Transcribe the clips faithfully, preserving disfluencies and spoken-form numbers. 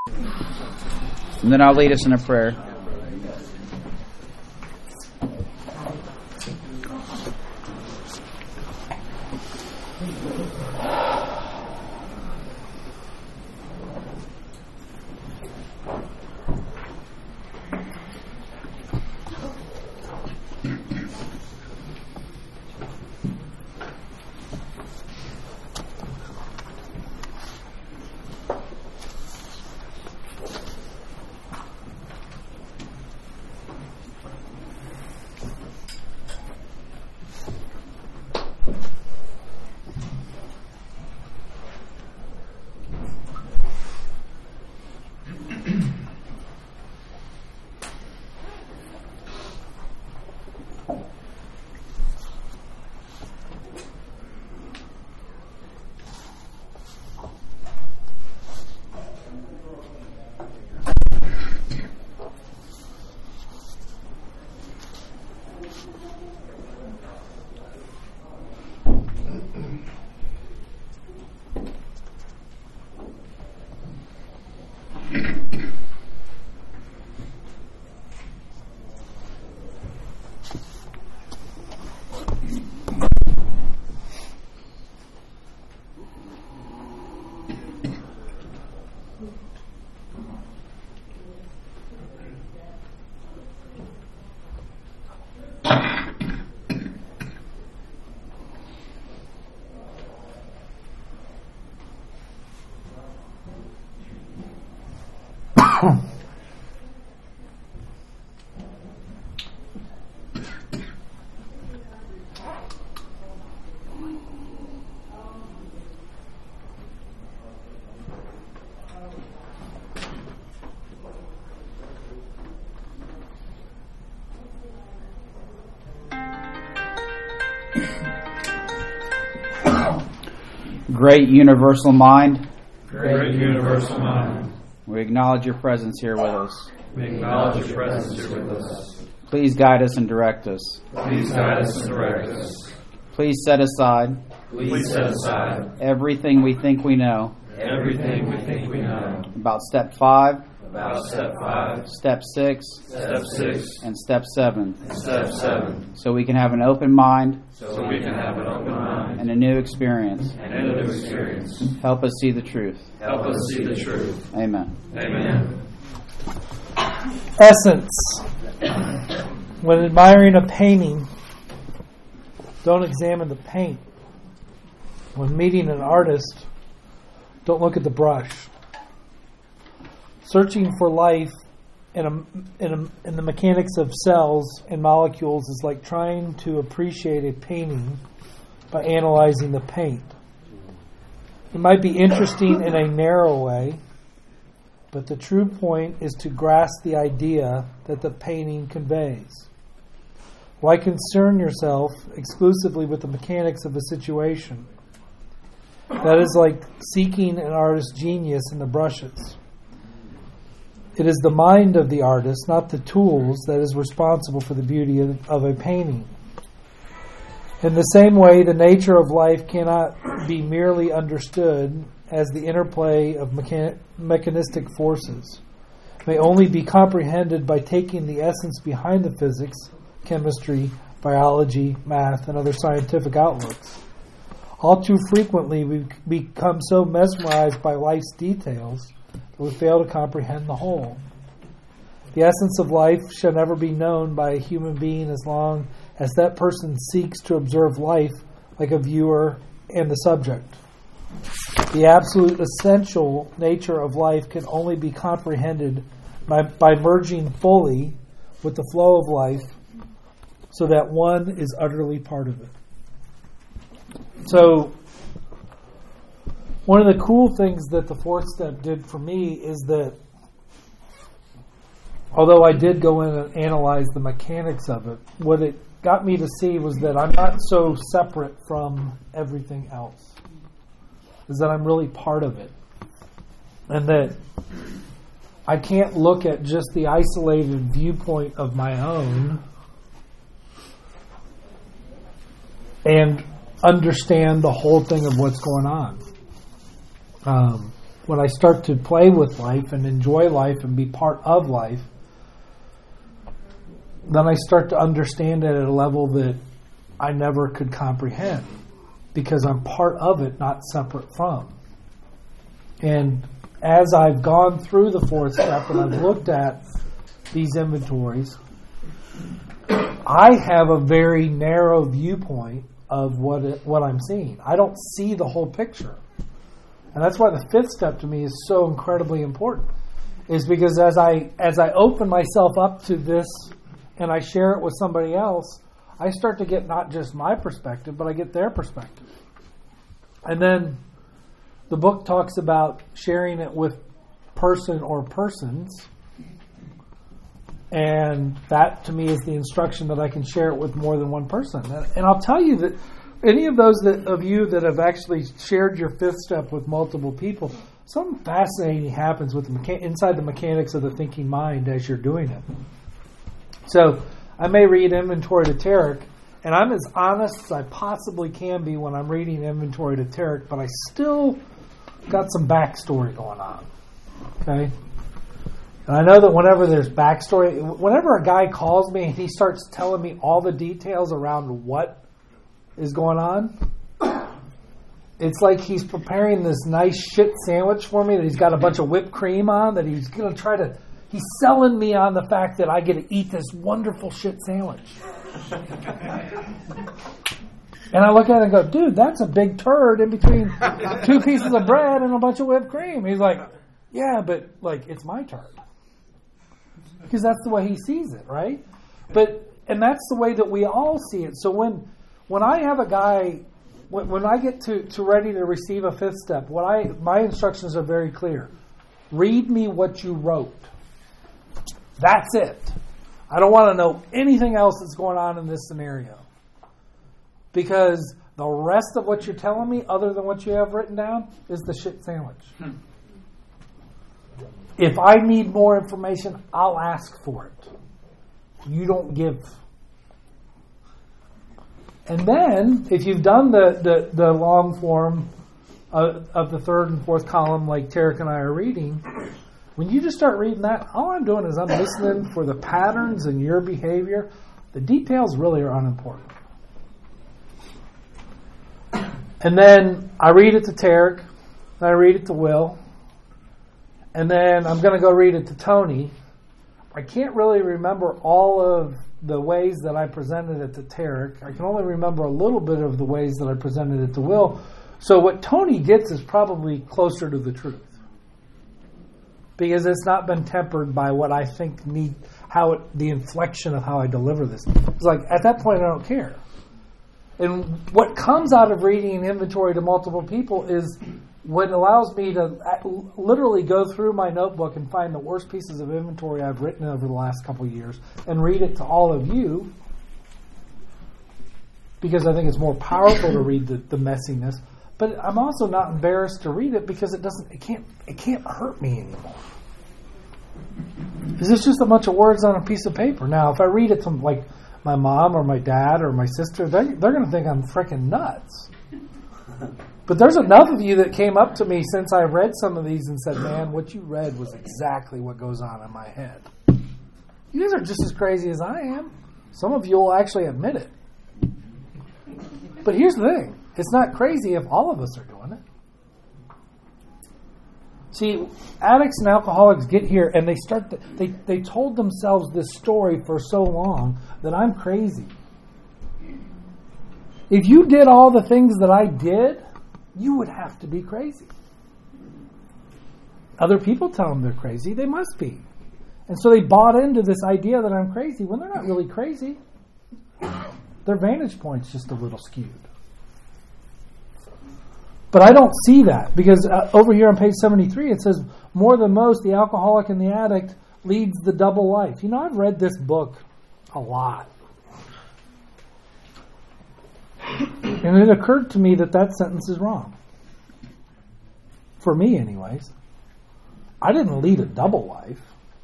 And then I'll lead us in a prayer. Great universal mind. Great universal mind. We acknowledge your presence here with us. We acknowledge your presence here with us. Please guide us and direct us. Please guide us and direct us. Please set aside. Please set aside everything we think we know. Everything we think we know. About step five. About step five. Step six. Step six. And step seven. And step seven. So we can have an open mind. So we can have an open mind. And a new experience. And a new experience. Help us see the truth. Help us see the truth. Amen. Amen. Essence. When admiring a painting, don't examine the paint. When meeting an artist, don't look at the brush. Searching for life in, a, in, a, in the mechanics of cells and molecules is like trying to appreciate a painting by analyzing the paint. It might be interesting in a narrow way, but the true point is to grasp the idea that the painting conveys. Why concern yourself exclusively with the mechanics of a situation? That is like seeking an artist's genius in the brushes. It is the mind of the artist, not the tools, that is responsible for the beauty of, of a painting. In the same way, the nature of life cannot be merely understood as the interplay of mechan- mechanistic forces. It may only be comprehended by taking the essence behind the physics, chemistry, biology, math, and other scientific outlooks. All too frequently, we become so mesmerized by life's details that we fail to comprehend the whole. The essence of life shall never be known by a human being as long as that person seeks to observe life like a viewer and the subject. The absolute essential nature of life can only be comprehended by, by merging fully with the flow of life so that one is utterly part of it. So, one of the cool things that the fourth step did for me is that although I did go in and analyze the mechanics of it, what it got me to see was that I'm not so separate from everything else. Is that I'm really part of it. And that I can't look at just the isolated viewpoint of my own and understand the whole thing of what's going on. Um, when I start to play with life and enjoy life and be part of life, then I start to understand it at a level that I never could comprehend because I'm part of it, not separate from. And as I've gone through the fourth step and I've looked at these inventories, I have a very narrow viewpoint of what it, what I'm seeing. I don't see the whole picture. And that's why the fifth step to me is so incredibly important. Is because as I as I open myself up to this and I share it with somebody else, I start to get not just my perspective, but I get their perspective. And then the book talks about sharing it with person or persons. And that, to me, is the instruction that I can share it with more than one person. And, and I'll tell you that any of those that, of you that have actually shared your fifth step with multiple people, something fascinating happens with the mecha- inside the mechanics of the thinking mind as you're doing it. So I may read Inventory to Tarek, and I'm as honest as I possibly can be when I'm reading Inventory to Tarek, but I still got some backstory going on. Okay? And I know that whenever there's backstory, whenever a guy calls me and he starts telling me all the details around what is going on, it's like he's preparing this nice shit sandwich for me that he's got a bunch of whipped cream on, that he's going to try to, he's selling me on the fact that I get to eat this wonderful shit sandwich. And I look at it and go, dude, that's a big turd in between two pieces of bread and a bunch of whipped cream. He's like, yeah, but like it's my turd. Because that's the way he sees it, right? But and that's the way that we all see it. So when when I have a guy, when, when I get to, to ready to receive a fifth step, what I my instructions are very clear. Read me what you wrote. That's it. I don't want to know anything else that's going on in this scenario. Because the rest of what you're telling me, other than what you have written down, is the shit sandwich. Hmm. If I need more information, I'll ask for it. You don't give. And then, if you've done the, the, the long form of, of the third and fourth column, like Tarek and I are reading, when you just start reading that, all I'm doing is I'm listening for the patterns in your behavior. The details really are unimportant. And then I read it to Tarek, and I read it to Will, and then I'm going to go read it to Tony. I can't really remember all of the ways that I presented it to Tarek. I can only remember a little bit of the ways that I presented it to Will. So what Tony gets is probably closer to the truth. Because it's not been tempered by what I think need, how it, the inflection of how I deliver this. It's like, at that point, I don't care. And what comes out of reading inventory to multiple people is what allows me to literally go through my notebook and find the worst pieces of inventory I've written over the last couple of years and read it to all of you, because I think it's more powerful to read the, the messiness. But I'm also not embarrassed to read it because it doesn't, it can't, it can't hurt me anymore. Because it's just a bunch of words on a piece of paper. Now, if I read it to like my mom or my dad or my sister, they're, they're going to think I'm freaking nuts. But there's enough of you that came up to me since I read some of these and said, man, what you read was exactly what goes on in my head. You guys are just as crazy as I am. Some of you will actually admit it. But here's the thing. It's not crazy if all of us are doing it. See, addicts and alcoholics get here and they start. To, they they told themselves this story for so long that I'm crazy. If you did all the things that I did, you would have to be crazy. Other people tell them they're crazy. They must be. And so they bought into this idea that I'm crazy when they're not really crazy. Their vantage point's just a little skewed. But I don't see that because uh, over here on page seventy-three it says, more than most, the alcoholic and the addict leads the double life. You know, I've read this book a lot. And it occurred to me that that sentence is wrong. For me, anyways. I didn't lead a double life.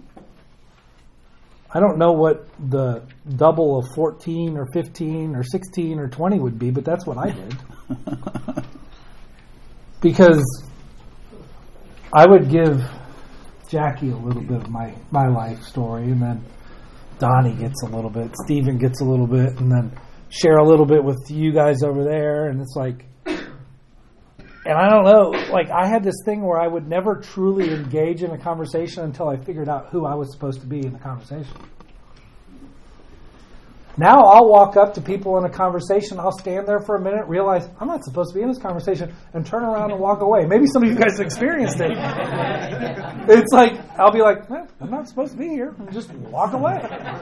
I don't know what the double of fourteen or fifteen or sixteen or twenty would be, but that's what I did. Because I would give Jackie a little bit of my, my life story, and then Donnie gets a little bit, Stephen gets a little bit, and then share a little bit with you guys over there. And it's like, and I don't know, like I had this thing where I would never truly engage in a conversation until I figured out who I was supposed to be in the conversation. Now I'll walk up to people in a conversation, I'll stand there for a minute, realize I'm not supposed to be in this conversation, and turn around and walk away. Maybe some of you guys experienced it. It's like, I'll be like, eh, I'm not supposed to be here, and just walk away.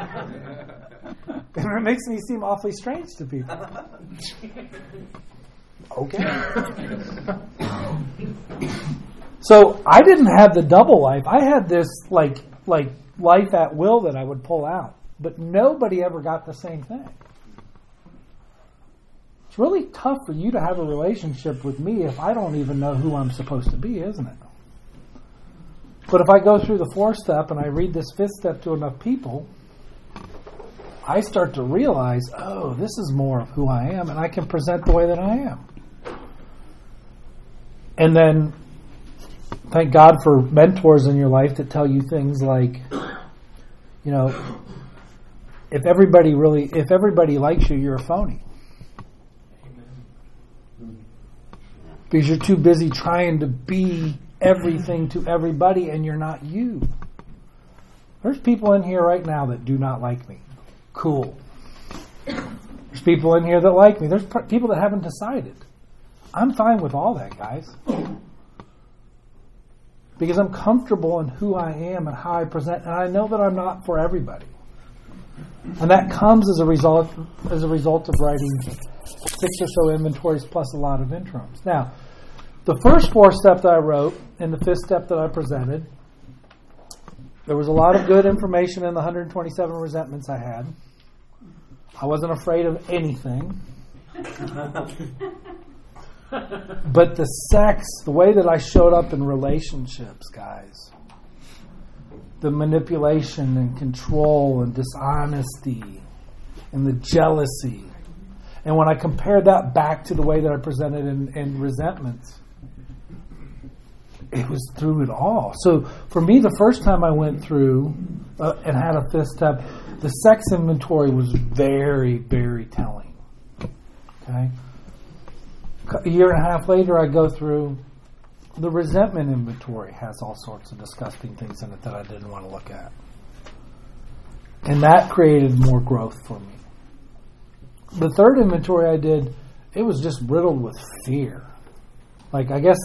And it makes me seem awfully strange to people. Okay. So I didn't have the double life. I had this like like life at will that I would pull out. But nobody ever got the same thing. It's really tough for you to have a relationship with me if I don't even know who I'm supposed to be, isn't it? But if I go through the fourth step and I read this fifth step to enough people, I start to realize, oh, this is more of who I am, and I can present the way that I am. And then, thank God for mentors in your life that tell you things like, you know, if everybody really, if everybody likes you, you're a phony. Because you're too busy trying to be everything to everybody, and you're not you. There's people in here right now that do not like me. Cool. There's people in here that like me. There's pr- people that haven't decided. I'm fine with all that, guys. Because I'm comfortable in who I am and how I present, and I know that I'm not for everybody. And that comes as a result as a result of writing six or so inventories plus a lot of interims. Now, the first four steps that I wrote and the fifth step that I presented, there was a lot of good information in the one hundred twenty-seven resentments I had. I wasn't afraid of anything. But the sex, the way that I showed up in relationships, guys, the manipulation and control and dishonesty and the jealousy. And when I compared that back to the way that I presented in, in resentments, it was through it all. So for me, the first time I went through uh, and had a fifth step, the sex inventory was very, very telling. Okay? A year and a half later, I go through the resentment inventory. Has all sorts of disgusting things in it that I didn't want to look at. And that created more growth for me. The third inventory I did, it was just riddled with fear. Like, I guess,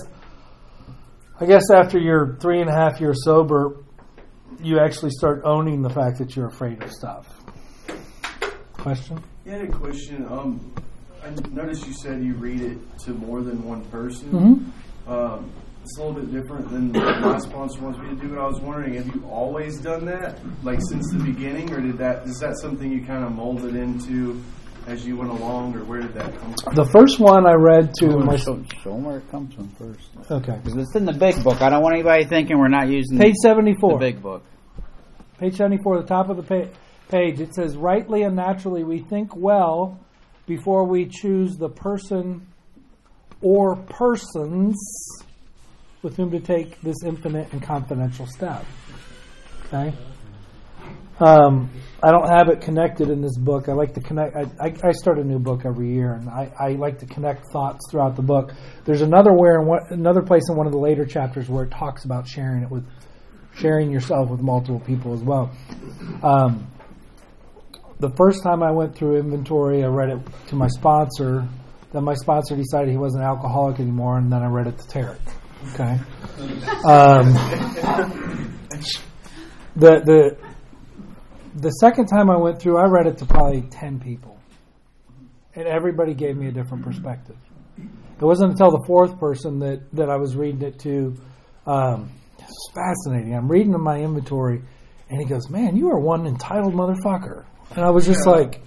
I guess after you're three and a half years sober, you actually start owning the fact that you're afraid of stuff. Question? Yeah, I had a question. Um, I noticed you said you read it to more than one person. Mm-hmm. Um, it's a little bit different than what my sponsor wants me to do, but I was wondering, have you always done that, like since the beginning, or did that is that something you kind of molded into as you went along, or where did that come from? The first one I read to Show, my... show, show them where it comes from first. Okay. Because it's in the big book. I don't want anybody thinking we're not using Page the seventy-four. big book. Page seventy-four, the top of the pa- page, it says, rightly and naturally we think well before we choose the person or persons with whom to take this infinite and confidential step. Okay? Um, I don't have it connected in this book. I like to connect. I, I, I start a new book every year, and I, I like to connect thoughts throughout the book. There's another where in one, another place in one of the later chapters where it talks about sharing it with sharing yourself with multiple people as well. Um, the first time I went through inventory, I read it to my sponsor. Then my sponsor decided he wasn't an alcoholic anymore, and then I read it to Tarek. Okay. Um, the the the second time I went through, I read it to probably ten people, and everybody gave me a different perspective. It wasn't until the fourth person that, that I was reading it to. Um, it's fascinating. I'm reading in my inventory, and he goes, "Man, you are one entitled motherfucker." And I was just like,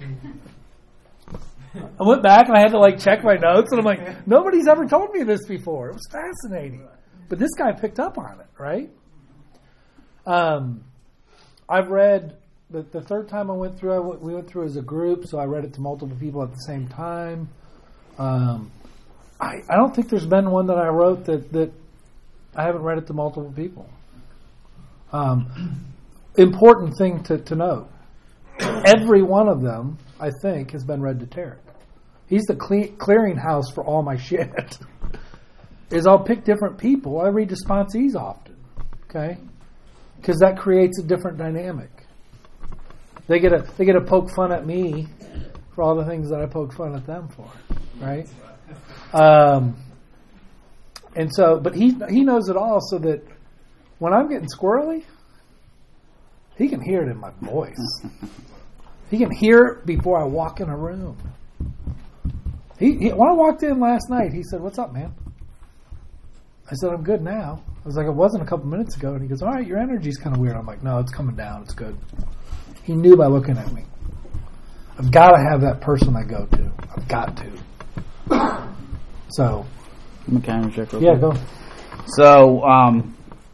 I went back and I had to like check my notes, and I'm like, nobody's ever told me this before. It was fascinating. But this guy picked up on it, right? Um, I've read, the, the third time I went through, I w- we went through as a group, so I read it to multiple people at the same time. Um, I, I don't think there's been one that I wrote that, that I haven't read it to multiple people. Um, important thing to, to note. Every one of them, I think, has been read to Tarek. He's the cle- clearinghouse for all my shit. Is I'll pick different people. I read the sponsees often. Okay? Because that creates a different dynamic. They get a they get to poke fun at me for all the things that I poke fun at them for. Right? Um, and so, but he he knows it all, so that when I'm getting squirrely, he can hear it in my voice. He can hear it before I walk in a room. He, he when I walked in last night, he said, "What's up, man?" I said, "I'm good now." I was like, "I wasn't a couple minutes ago." And he goes, "All right, your energy's kind of weird." I'm like, "No, it's coming down. It's good." He knew by looking at me. I've got to have that person I go to. I've got to. So, Mechanic check real yeah, quick. go. So, um,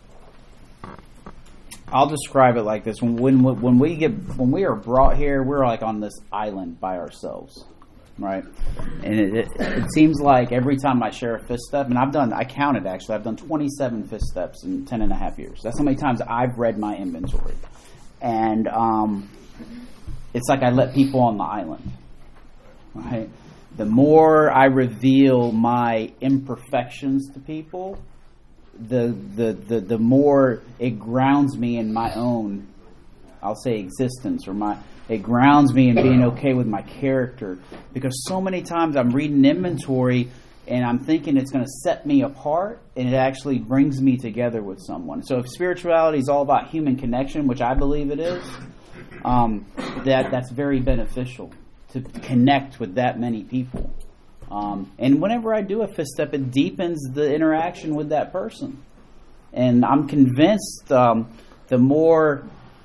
I'll describe it like this: when when when we get when we are brought here, we're like on this island by ourselves, right? And it, it, it seems like every time I share a fifth step, and I've done, I counted actually, I've done twenty-seven fifth steps in ten and a half years. That's how many times I've read my inventory, and um, it's like I let people on the island, right? The more I reveal my imperfections to people, the the, the the more it grounds me in my own, I'll say, existence, or my it grounds me in being okay with my character. Because so many times I'm reading inventory and I'm thinking it's going to set me apart, and it actually brings me together with someone. So if spirituality is all about human connection, which I believe it is, um, that that's very beneficial to connect with that many people. Um, and whenever I do a fifth step, it deepens the interaction with that person. And I'm convinced um, the more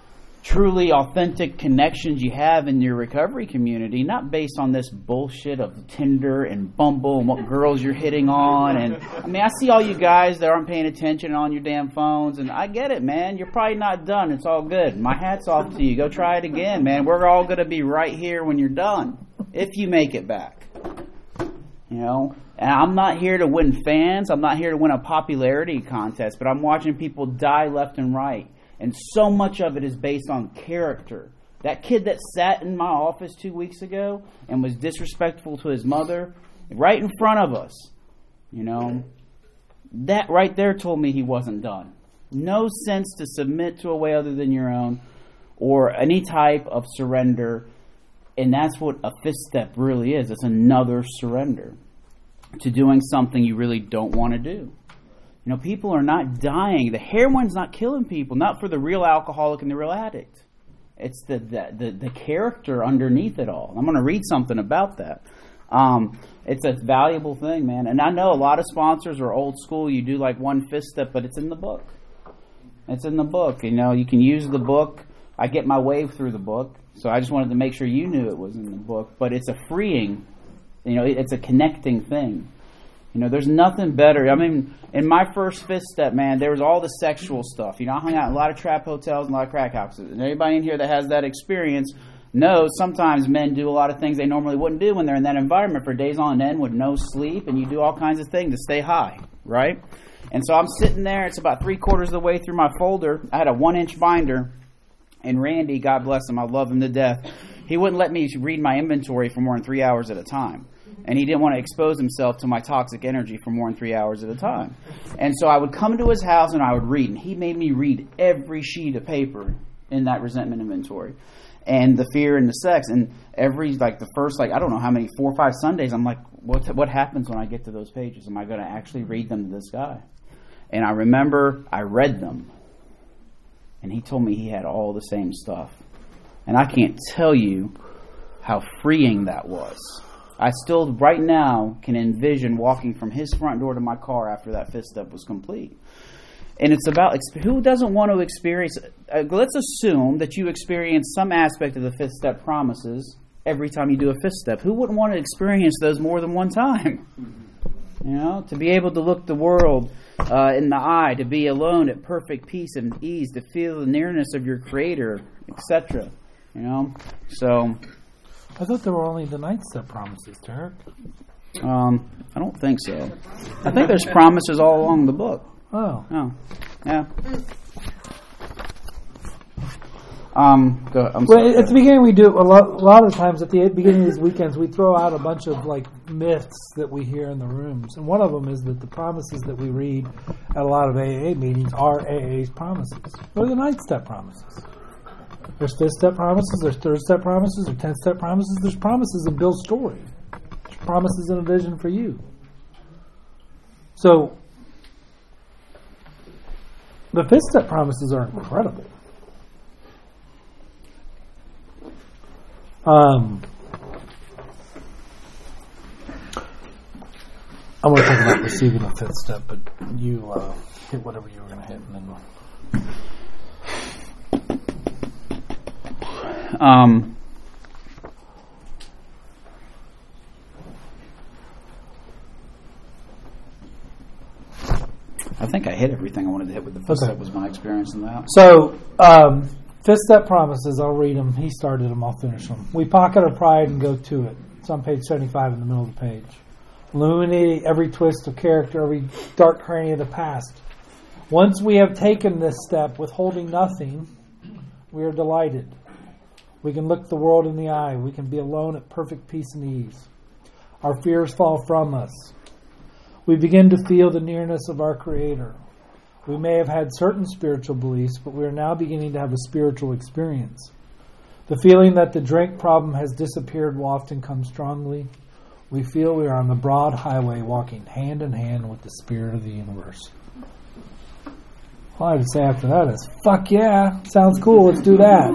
truly authentic connections you have in your recovery community, not based on this bullshit of Tinder and Bumble and what girls you're hitting on. And I mean, I see all you guys that aren't paying attention on your damn phones, and I get it, man. You're probably not done. It's all good. My hat's off to you. Go try it again, man. We're all going to be right here when you're done, if you make it back. You know, and I'm not here to win fans. I'm not here to win a popularity contest, but I'm watching people die left and right. And so much of it is based on character. That kid that sat in my office two weeks ago and was disrespectful to his mother right in front of us, you know, that right there told me he wasn't done. No sense to submit to a way other than your own or any type of surrender. And that's what a fifth step really is. It's another surrender to doing something you really don't want to do. You know, people are not dying. The heroin's not killing people, not for the real alcoholic and the real addict. It's the the, the, the character underneath it all. I'm going to read something about that. Um, it's a valuable thing, man. And I know a lot of sponsors are old school. You do like one fifth step, but it's in the book. It's in the book. You know, you can use the book. I get my wave through the book. So I just wanted to make sure you knew it was in the book. But it's a freeing, you know, it's a connecting thing. You know, there's nothing better. I mean, in my first fifth step, man, there was all the sexual stuff. You know, I hung out in a lot of trap hotels and a lot of crack houses. And anybody in here that has that experience knows sometimes men do a lot of things they normally wouldn't do when they're in that environment for days on end with no sleep. And you do all kinds of things to stay high, right? And so I'm sitting there. It's about three quarters of the way through my folder. I had a one-inch binder. And Randy, God bless him, I love him to death, he wouldn't let me read my inventory for more than three hours at a time. And he didn't want to expose himself to my toxic energy for more than three hours at a time. And so I would come to his house and I would read. And he made me read every sheet of paper in that resentment inventory. And the fear and the sex. And every, like the first, like, I don't know how many, four or five Sundays, I'm like, what, what happens when I get to those pages? Am I going to actually read them to this guy? And I remember I read them. And he told me he had all the same stuff. And I can't tell you how freeing that was. I still, right now, can envision walking from his front door to my car after that fifth step was complete. And it's about, who doesn't want to experience, uh, let's assume that you experience some aspect of the fifth step promises every time you do a fifth step. Who wouldn't want to experience those more than one time? You know, to be able to look the world uh, in the eye, to be alone at perfect peace and ease, to feel the nearness of your Creator, et cetera. You know, so I thought there were only the ninth step promises, Tarek. Um, I don't think so. I think there's promises all along the book. Oh. Oh, yeah. Um, go. I'm Well, sorry. at the beginning, we do a lot. A lot of times, at the beginning of these weekends, we throw out a bunch of like myths that we hear in the rooms, and one of them is that the promises that we read at a lot of A A meetings are A A's promises. What are the ninth step promises? There's fifth step promises. There's third step promises. There's tenth step promises. There's promises in Bill's story. There's promises in a vision for you. So, the fifth step promises are incredible. Um, I want to talk about receiving the fifth step, but you uh, hit whatever you were going to hit, and then we'll... Um, I think I hit everything I wanted to hit with the fifth Okay. step. Was my experience in that. So, um, fifth step promises, I'll read them. He started them, I'll finish them. We pocket our pride and go to it. It's on page seventy-five in the middle of the page. Illuminating every twist of character, every dark cranny of the past. Once we have taken this step, withholding nothing, we are delighted. We can look the world in the eye. We can be alone at perfect peace and ease. Our fears fall from us. We begin to feel the nearness of our Creator. We may have had certain spiritual beliefs, but we are now beginning to have a spiritual experience. The feeling that the drink problem has disappeared will often come strongly. We feel we are on the broad highway walking hand in hand with the spirit of the universe. All I have to say after that is, fuck yeah, sounds cool, let's do that.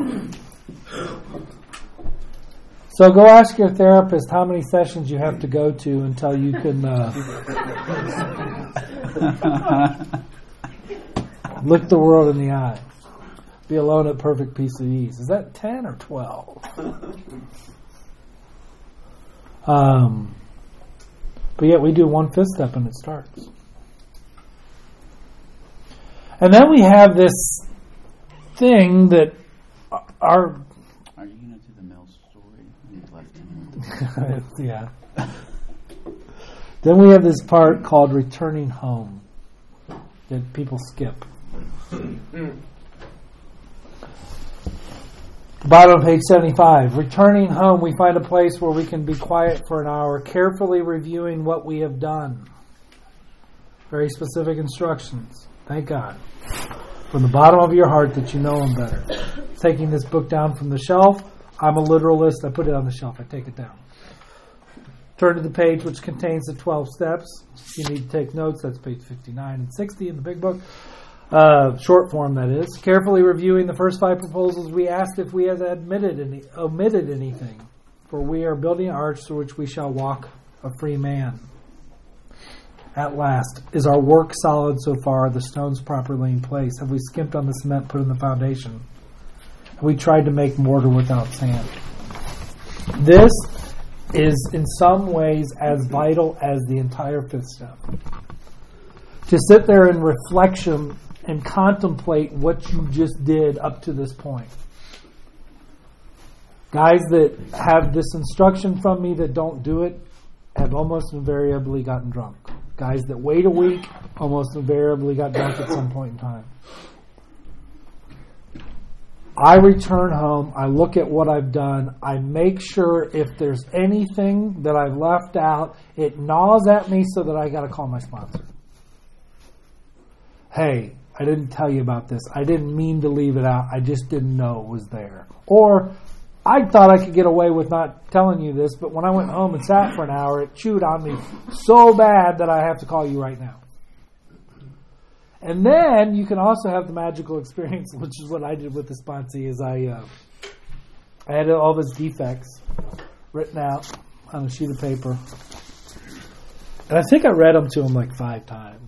So go ask your therapist how many sessions you have to go to until you can uh, look the world in the eye. Be alone at perfect peace and ease. Is that ten or twelve? Um, but yet we do one fifth step and it starts. And then we have this thing that our... Are you going to do the Mill story? You left him. yeah. Then we have this part called returning home that people skip. Bottom of page seventy-five. Returning home, we find a place where we can be quiet for an hour, carefully reviewing what we have done. Very specific instructions. Thank God. From the bottom of your heart that you know Him better. Taking this book down from the shelf. I'm a literalist. I put it on the shelf. I take it down. Turn to the page which contains the twelve steps. If you need to take notes, that's page fifty-nine and sixty in the big book. Uh, short form, that is. Carefully reviewing the first five proposals, we asked if we had admitted any, omitted anything. For we are building an arch through which we shall walk a free man. At last, is our work solid so far? Are the stones properly in place? Have we skimped on the cement put in the foundation? Have we tried to make mortar without sand? This is in some ways as vital as the entire fifth step. To sit there in reflection and contemplate what you just did up to this point. Guys that have this instruction from me that don't do it have almost invariably gotten drunk. Guys that wait a week almost invariably got drunk at some point in time. I return home, I look at what I've done, I make sure if there's anything that I've left out, it gnaws at me so that I got to call my sponsor. Hey, I didn't tell you about this. I didn't mean to leave it out. I just didn't know it was there. Or, I thought I could get away with not telling you this, but when I went home and sat for an hour, it chewed on me so bad that I have to call you right now. And then you can also have the magical experience, which is what I did with the sponsee, is I, uh, I had all of his defects written out on a sheet of paper. And I think I read them to him like five times.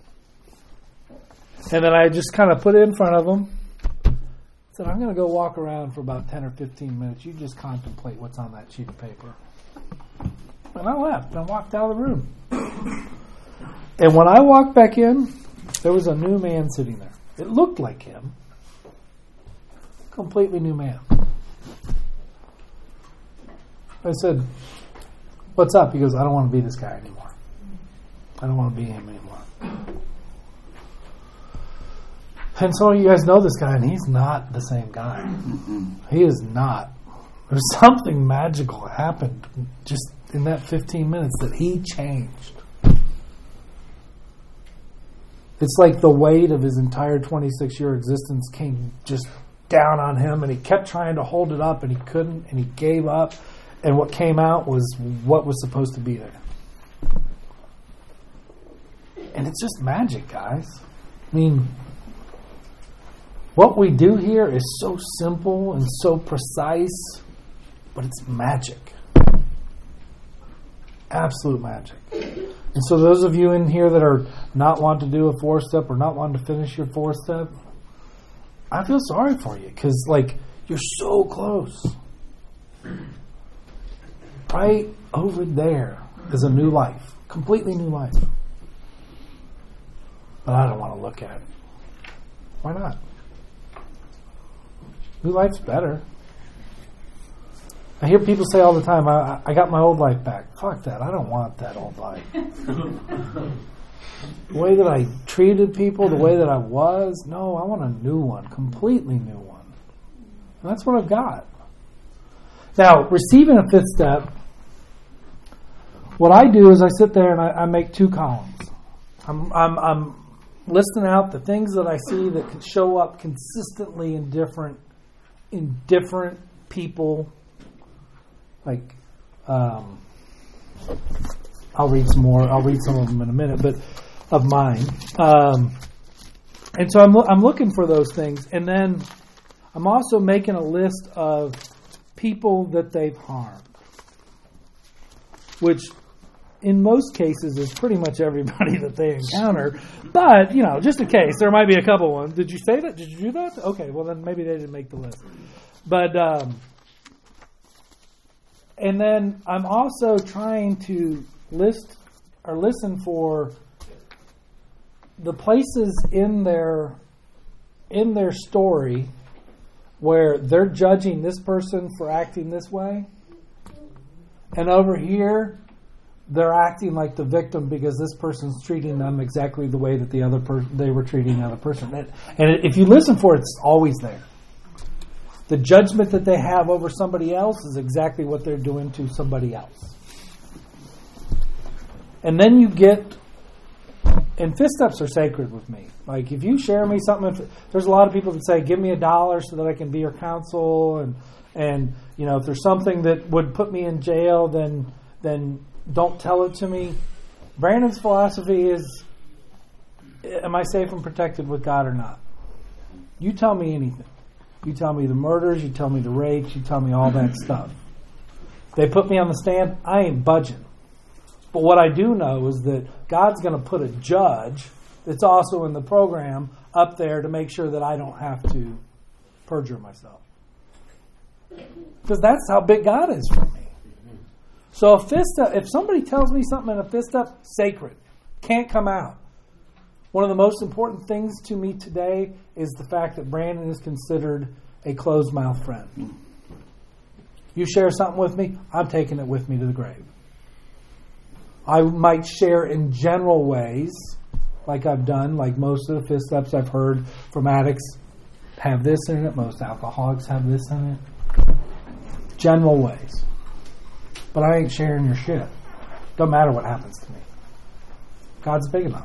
And then I just kind of put it in front of him. I said, I'm going to go walk around for about ten or fifteen minutes. You just contemplate what's on that sheet of paper. And I left and walked out of the room. And when I walked back in, there was a new man sitting there. It looked like him. Completely new man. I said, what's up? He goes, I don't want to be this guy anymore. I don't want to be him anymore. And so you guys know this guy, and he's not the same guy. Mm-mm. He is not. There's something magical happened just in that fifteen minutes that he changed. It's like the weight of his entire twenty-six year existence came just down on him, and he kept trying to hold it up, and he couldn't, and he gave up, and what came out was what was supposed to be there. And it's just magic, guys. I mean, what we do here is so simple and so precise, but it's magic. Absolute magic. And so those of you in here that are not wanting to do a four-step or not wanting to finish your four-step, I feel sorry for you because, like, you're so close. Right over there is a new life. Completely new life. But I don't want to look at it. Why not? New life's better. I hear people say all the time, I, I got my old life back. Fuck that. I don't want that old life. The way that I treated people, the way that I was, no, I want a new one, completely new one. And that's what I've got. Now, receiving a fifth step, what I do is I sit there and I, I make two columns. I'm, I'm, I'm listing out the things that I see that can show up consistently in different, in different people. Like, um, I'll read some more. I'll read some of them in a minute, but of mine. Um, and so I'm I'm looking for those things, and then I'm also making a list of people that they've harmed, which in most cases is pretty much everybody that they encounter. But you know, just in case, there might be a couple ones. Did you say that? Did you do that? Okay, well then maybe they didn't make the list. But um, and then I'm also trying to list or listen for the places in their in their story where they're judging this person for acting this way, and over here they're acting like the victim because this person's treating them exactly the way that the other per- they were treating the other person. And, and if you listen for it, it's always there. The judgment that they have over somebody else is exactly what they're doing to somebody else. And then you get, and fifth steps are sacred with me. Like if you share me something, if, there's a lot of people that say, give me a dollar so that I can be your counsel. And, and you know, if there's something that would put me in jail, then then don't tell it to me. Brandon's philosophy is, am I safe and protected with God or not? You tell me anything. You tell me the murders, you tell me the rapes, you tell me all that stuff. They put me on the stand, I ain't budging. But what I do know is that God's going to put a judge that's also in the program up there to make sure that I don't have to perjure myself. Because that's how big God is for me. So a fifth step, if somebody tells me something in a fifth step, sacred. Can't come out. One of the most important things to me today is the fact that Brandon is considered a closed-mouth friend. You share something with me, I'm taking it with me to the grave. I might share in general ways, like I've done, like most of the fifth steps I've heard from addicts have this in it, most alcoholics have this in it. General ways. But I ain't sharing your shit. Don't matter what happens to me. God's big enough.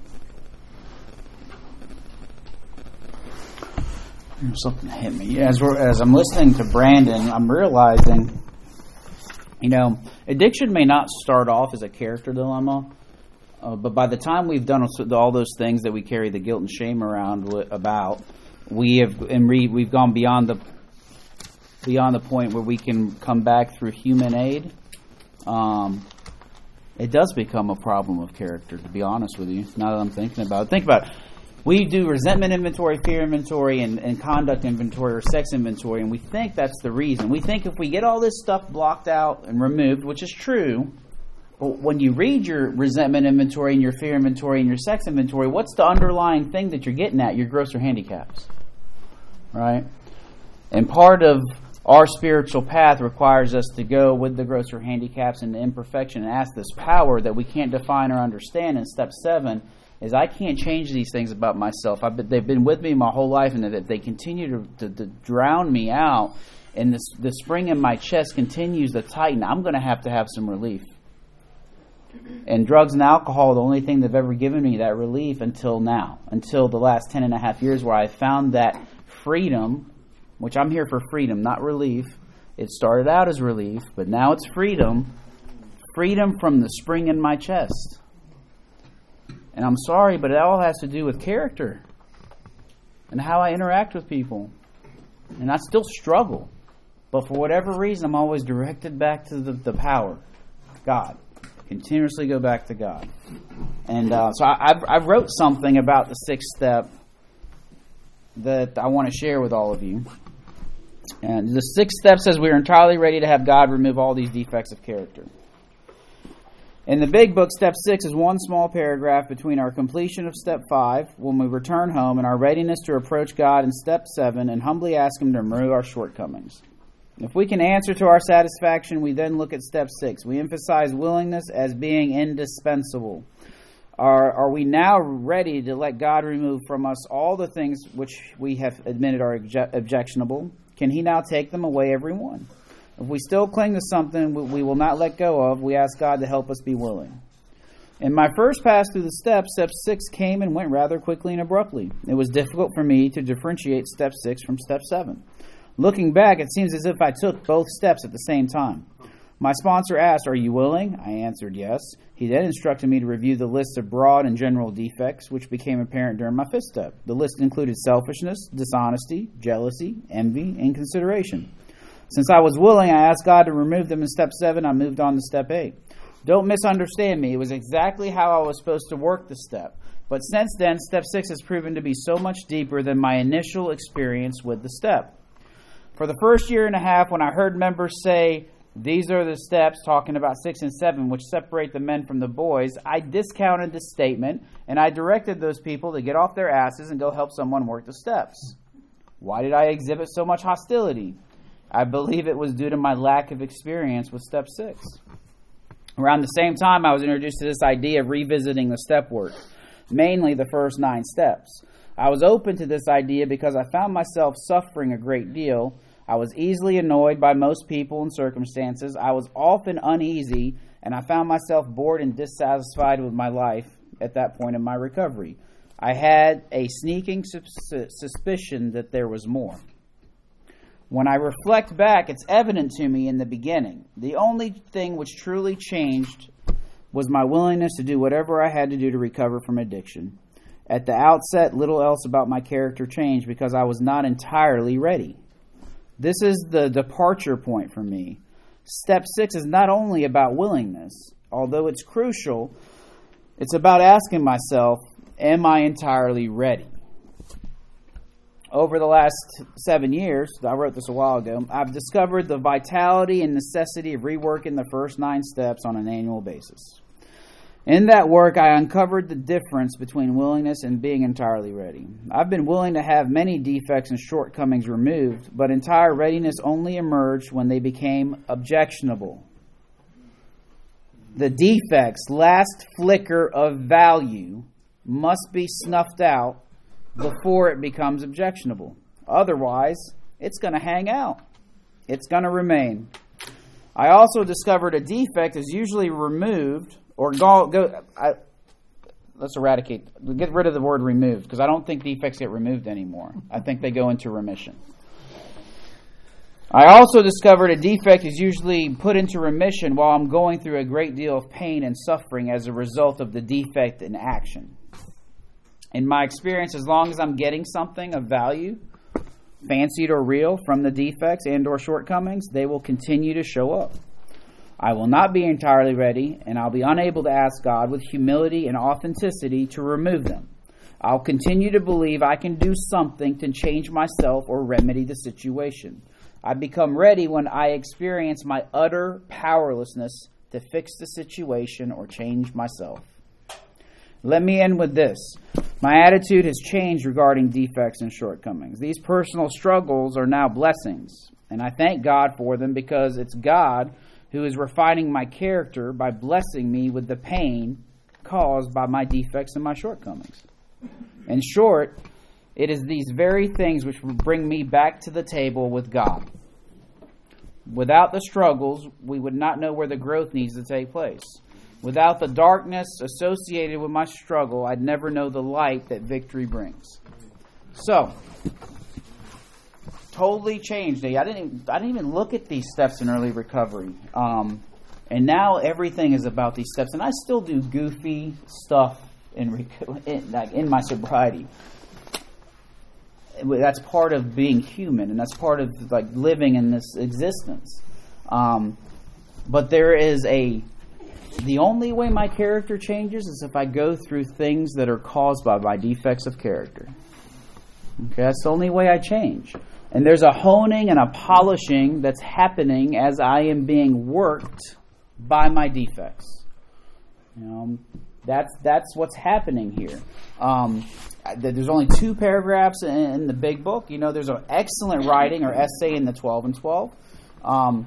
Something hit me. As we're, as I'm listening to Brandon, I'm realizing, you know, addiction may not start off as a character dilemma, uh, but by the time we've done all those things that we carry the guilt and shame around w- about, we have and we, we've gone beyond the beyond the point where we can come back through human aid. Um, it does become a problem of character, to be honest with you. Now that I'm thinking about it, think about it. We do resentment inventory, fear inventory, and, and conduct inventory or sex inventory, and we think that's the reason. We think if we get all this stuff blocked out and removed, which is true, but when you read your resentment inventory and your fear inventory and your sex inventory, what's the underlying thing that you're getting at? Your grosser handicaps, right? And part of our spiritual path requires us to go with the grosser handicaps and the imperfection and ask this power that we can't define or understand in step seven is I can't change these things about myself. I've been, they've been with me my whole life, and if they continue to, to, to drown me out, and this, the spring in my chest continues to tighten, I'm going to have to have some relief. And drugs and alcohol are the only thing they've ever given me that relief until now, until the last ten and a half years where I found that freedom, which I'm here for freedom, not relief. It started out as relief, but now it's freedom. Freedom from the spring in my chest. And I'm sorry, but it all has to do with character and how I interact with people. And I still struggle. But for whatever reason, I'm always directed back to the, the power, God. Continuously go back to God. And uh, so I, I've, I wrote something about the sixth step that I want to share with all of you. And the sixth step says we are entirely ready to have God remove all these defects of character. In the big book, step six is one small paragraph between our completion of step five, when we return home, and our readiness to approach God in step seven and humbly ask Him to remove our shortcomings. If we can answer to our satisfaction, we then look at step six. We emphasize willingness as being indispensable. Are, are we now ready to let God remove from us all the things which we have admitted are obje- objectionable? Can He now take them away, every one? If we still cling to something we will not let go of, we ask God to help us be willing. In my first pass through the steps, step six came and went rather quickly and abruptly. It was difficult for me to differentiate step six from step seven. Looking back, it seems as if I took both steps at the same time. My sponsor asked, "Are you willing?" I answered yes. He then instructed me to review the list of broad and general defects, which became apparent during my fifth step. The list included selfishness, dishonesty, jealousy, envy, and consideration. Since I was willing, I asked God to remove them in step seven. I moved on to step eight. Don't misunderstand me. It was exactly how I was supposed to work the step. But since then, step six has proven to be so much deeper than my initial experience with the step. For the first year and a half, when I heard members say, "These are the steps," talking about six and seven, which separate the men from the boys, I discounted the statement, and I directed those people to get off their asses and go help someone work the steps. Why did I exhibit so much hostility? I believe it was due to my lack of experience with step six. Around the same time, I was introduced to this idea of revisiting the step work, mainly the first nine steps. I was open to this idea because I found myself suffering a great deal. I was easily annoyed by most people and circumstances. I was often uneasy, and I found myself bored and dissatisfied with my life at that point in my recovery. I had a sneaking sus- suspicion that there was more. When I reflect back, it's evident to me in the beginning. The only thing which truly changed was my willingness to do whatever I had to do to recover from addiction. At the outset, little else about my character changed because I was not entirely ready. This is the departure point for me. Step six is not only about willingness, although it's crucial. It's about asking myself, am I entirely ready? Over the last seven years, I wrote this a while ago, I've discovered the vitality and necessity of reworking the first nine steps on an annual basis. In that work, I uncovered the difference between willingness and being entirely ready. I've been willing to have many defects and shortcomings removed, but entire readiness only emerged when they became objectionable. The defect's last flicker of value must be snuffed out before it becomes objectionable. Otherwise, it's going to hang out. It's going to remain. I also discovered a defect is usually removed or go. go I, let's eradicate, get rid of the word removed, because I don't think defects get removed anymore. I think they go into remission. I also discovered a defect is usually put into remission while I'm going through a great deal of pain and suffering as a result of the defect in action. In my experience, as long as I'm getting something of value, fancied or real, from the defects and or shortcomings, they will continue to show up. I will not be entirely ready, and I'll be unable to ask God with humility and authenticity to remove them. I'll continue to believe I can do something to change myself or remedy the situation. I become ready when I experience my utter powerlessness to fix the situation or change myself. Let me end with this. My attitude has changed regarding defects and shortcomings. These personal struggles are now blessings, and I thank God for them because it's God who is refining my character by blessing me with the pain caused by my defects and my shortcomings. In short, it is these very things which will bring me back to the table with God. Without the struggles, we would not know where the growth needs to take place. Without the darkness associated with my struggle, I'd never know the light that victory brings. So, totally changed. I didn't even, I didn't even look at these steps in early recovery. Um, and now everything is about these steps. And I still do goofy stuff in, in, like in my sobriety. That's part of being human, and that's part of like living in this existence. Um, but there is a the only way my character changes is if I go through things that are caused by my defects of character. Okay, that's the only way I change. And there's a honing and a polishing that's happening as I am being worked by my defects. You know, that's that's what's happening here. Um, there's only two paragraphs in, in the big book. You know, there's an excellent writing or essay in the twelve and twelve. Um,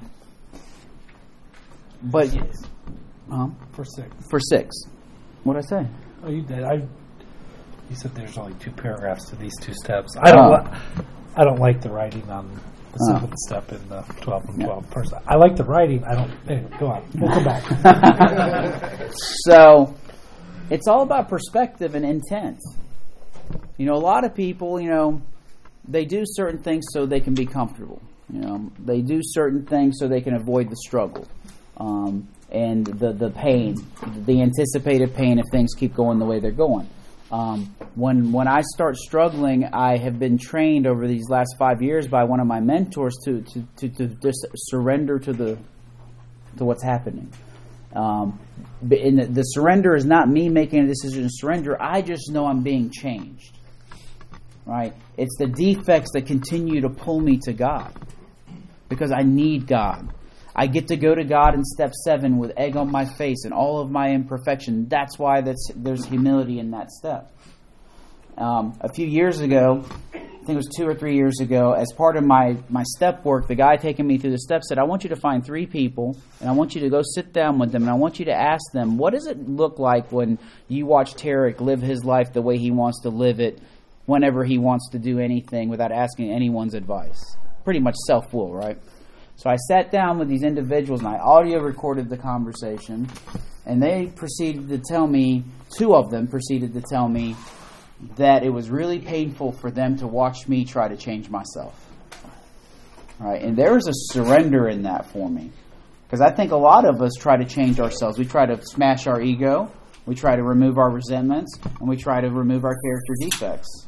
but um, For six. For six. What did I say? Oh, you did. I. You said there's only two paragraphs to these two steps. I don't. Oh. Li- I don't like the writing on the Oh. seventh step in the twelve and Yeah. twelve. Person, I like the writing. I don't. Anyway, go on. We'll come back. So, it's all about perspective and intent. You know, a lot of people, you know, they do certain things so they can be comfortable. You know, they do certain things so they can avoid the struggle um, and the the pain, the anticipated pain if things keep going the way they're going. Um, when when I start struggling, I have been trained over these last five years by one of my mentors to to, to, to just surrender to the to what's happening. Um, and the, the surrender is not me making a decision to surrender. I just know I'm being changed. Right? It's the defects that continue to pull me to God because I need God. I get to go to God in step seven with egg on my face and all of my imperfection. That's why that's, there's humility in that step. Um, a few years ago, I think it was two or three years ago, as part of my, my step work, the guy taking me through the steps said, I want you to find three people, and I want you to go sit down with them, and I want you to ask them, what does it look like when you watch Tarek live his life the way he wants to live it, whenever he wants to do anything without asking anyone's advice? Pretty much self-will, right? So I sat down with these individuals and I audio recorded the conversation, and they proceeded to tell me, two of them proceeded to tell me that it was really painful for them to watch me try to change myself. Right? And there was a surrender in that for me. Because I think a lot of us try to change ourselves. We try to smash our ego, we try to remove our resentments, and we try to remove our character defects.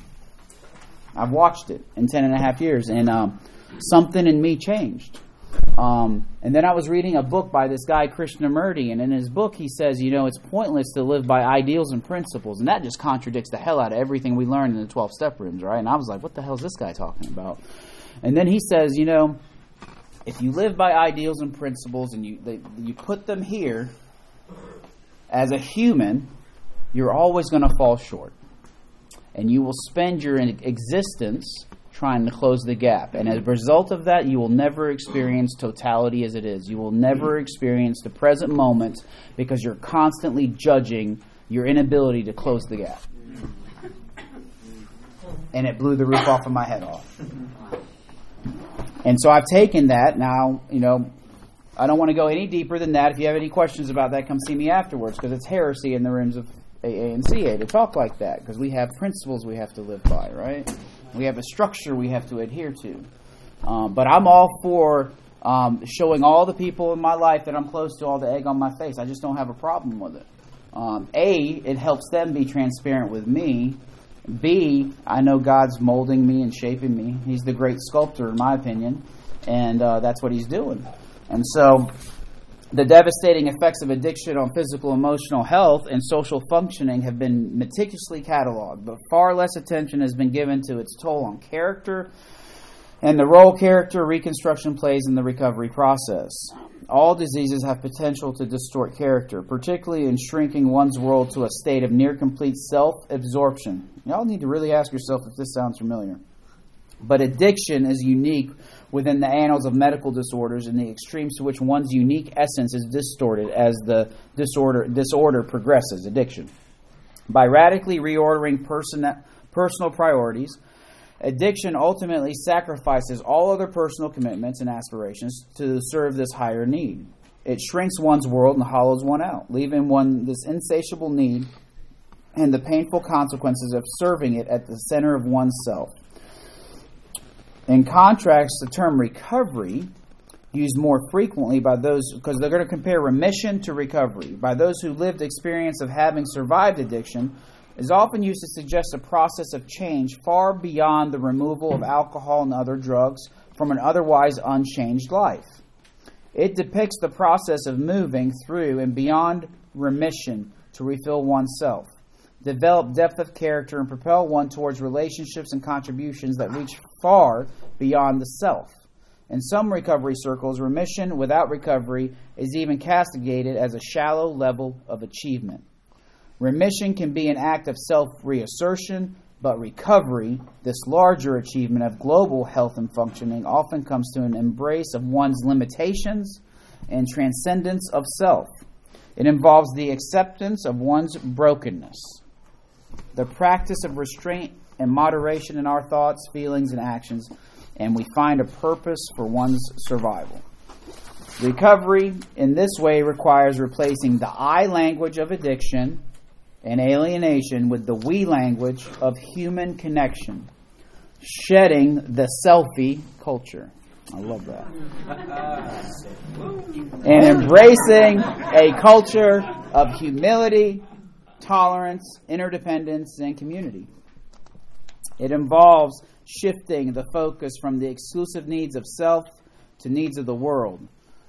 I've watched it in ten and a half years, and um, something in me changed. Um, and then I was reading a book by this guy, Krishnamurti, and in his book he says, you know, it's pointless to live by ideals and principles, and that just contradicts the hell out of everything we learned in the twelve-step rooms, right? And I was like, what the hell is this guy talking about? And then he says, you know, if you live by ideals and principles and you they, you put them here as a human, you're always going to fall short. And you will spend your existence trying to close the gap. And as a result of that, you will never experience totality as it is. You will never experience the present moment because you're constantly judging your inability to close the gap. And it blew the roof off of my head off. And so I've taken that. Now, you know, I don't want to go any deeper than that. If you have any questions about that, come see me afterwards, because it's heresy in the rooms of A A and C A to talk like that, because we have principles we have to live by, right? We have a structure we have to adhere to. Um, but I'm all for um, showing all the people in my life that I'm close to all the egg on my face. I just don't have a problem with it. Um, A, it helps them be transparent with me. B, I know God's molding me and shaping me. He's the great sculptor, in my opinion, and uh, that's what He's doing. And so the devastating effects of addiction on physical, emotional health and social functioning have been meticulously cataloged, but far less attention has been given to its toll on character and the role character reconstruction plays in the recovery process. All diseases have potential to distort character, particularly in shrinking one's world to a state of near-complete self-absorption. Y'all need to really ask yourself if this sounds familiar. But addiction is unique within the annals of medical disorders and the extremes to which one's unique essence is distorted as the disorder disorder progresses, addiction. By radically reordering person, personal priorities, addiction ultimately sacrifices all other personal commitments and aspirations to serve this higher need. It shrinks one's world and hollows one out, leaving one this insatiable need and the painful consequences of serving it at the center of one's self. In contrast, the term recovery, used more frequently by those, because they're going to compare remission to recovery, by those who lived experience of having survived addiction, is often used to suggest a process of change far beyond the removal of alcohol and other drugs from an otherwise unchanged life. It depicts the process of moving through and beyond remission to refill oneself, develop depth of character, and propel one towards relationships and contributions that reach far beyond the self. In some recovery circles, remission without recovery is even castigated as a shallow level of achievement. Remission can be an act of self-reassertion, but recovery, this larger achievement of global health and functioning, often comes to an embrace of one's limitations and transcendence of self. It involves the acceptance of one's brokenness, the practice of restraint and moderation in our thoughts, feelings, and actions, and we find a purpose for one's survival. Recovery in this way requires replacing the I language of addiction and alienation with the we language of human connection, shedding the selfie culture. I love that. And embracing a culture of humility, tolerance, interdependence, and community. It involves shifting the focus from the exclusive needs of self to needs of the world.